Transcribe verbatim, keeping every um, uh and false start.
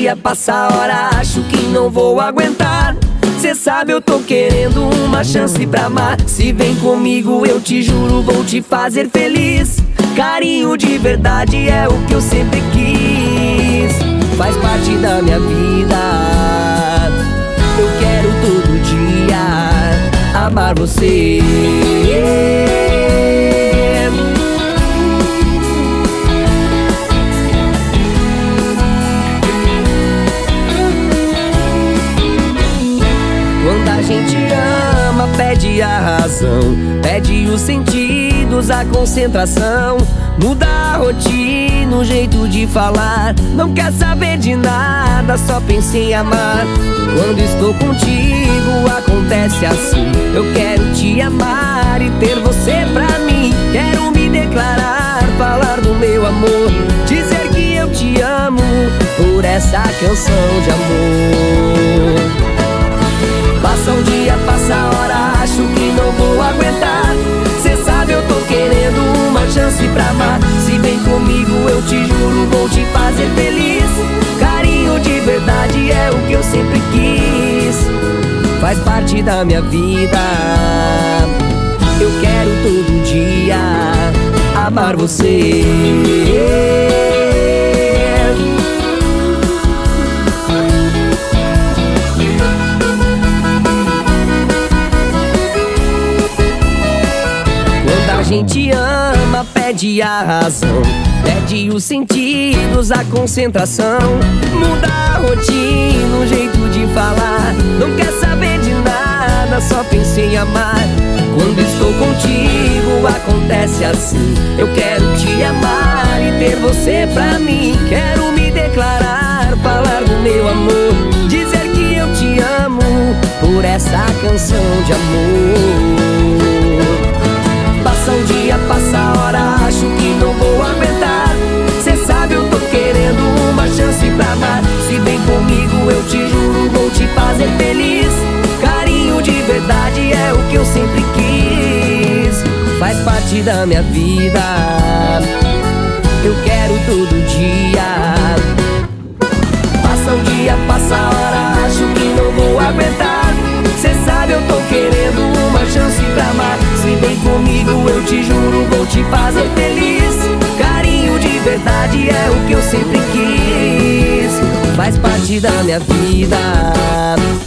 dia, passa a hora, acho que não vou aguentar. Cê sabe, eu tô querendo uma chance pra amar. Se vem comigo, eu te juro, vou te fazer feliz. Carinho de verdade é o que eu sempre quis. Faz parte da minha vida. Eu quero todo dia amar você. Quando a gente ama, pede a razão, pede os sentidos, a concentração. Muda a rotina, o jeito de falar. Não quer saber de nada, só pensa em amar. Quando estou contigo, acontece assim. Eu quero te amar e ter você pra mim. Quero me declarar, falar do meu amor, dizer que eu te amo por essa canção de amor. Passa um dia, passa a hora, acho que não vou aguentar. Cê sabe, eu tô querendo uma chance pra amar. Se vem comigo, eu te juro, vou te fazer feliz. Carinho de verdade é o que eu sempre quis. Faz parte da minha vida. Eu quero todo dia amar você. A gente ama, pede a razão, pede os sentidos, a concentração. Muda a rotina, o jeito de falar. Não quer saber de nada, só pensa em amar. Quando estou contigo, acontece assim. Eu quero te amar e ter você pra mim. Quero me declarar, falar do meu amor, dizer que eu te amo por essa canção de amor. Passa um dia, passa a hora, acho que não vou aguentar. Cê sabe, eu tô querendo uma chance pra amar. Se vem comigo, eu te juro, vou te fazer feliz. Carinho de verdade é o que eu sempre quis. Faz parte da minha vida. Eu quero todo dia. Passa um dia, passa a hora, acho que não vou aguentar. Cê sabe, eu tô querendo uma chance pra amar. Se vem comigo, eu te juro, vou te fazer feliz. Carinho de verdade é o que eu sempre quis. Faz parte da minha vida.